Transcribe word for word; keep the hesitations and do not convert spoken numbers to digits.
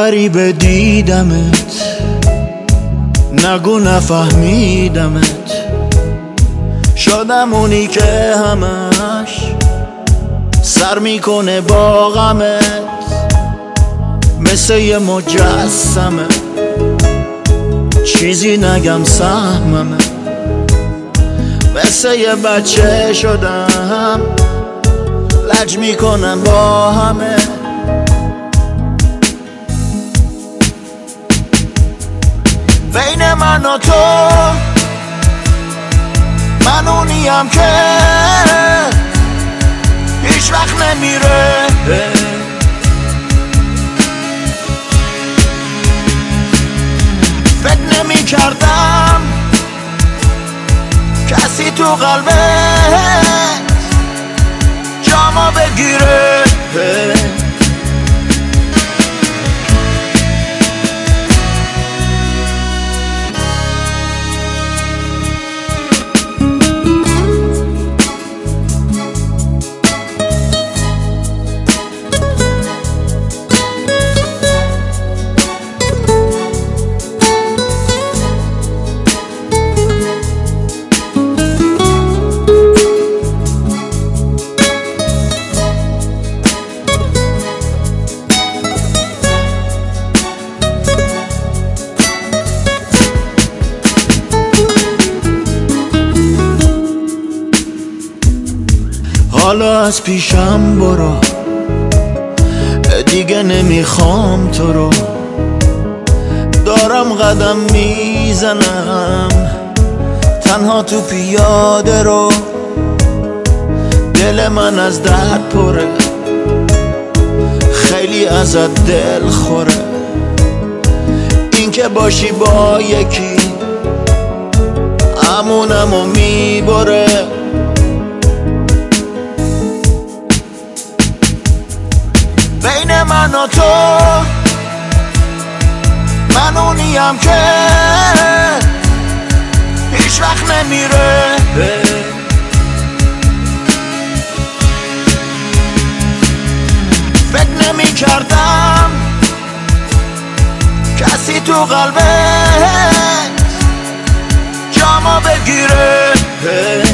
غریبه دیدمت، نگو نفهمیدمت، شدم اونی که همش سر میکنه با غمت، مثل یه مجسمه چیزی نگم سهممه، مثل یه بچه شدم لج میکنم با همه. بین من و تو من اونیم که هیچ وقت نمیره، فکر نمی کردم کسی تو قلبت جامو بگیره. حالا از پیشم برو، دیگه نمیخوام تو رو، دارم قدم میزنم تنها تو پیاده رو. دل من از درد پره، خیلی ازت دل خوره، این که باشی با یکی امونمو میبره. بین من و تو من اونیم که هیچ وقت نمیره، فکر نمی کردم کسی تو قلبت جامو بگیره.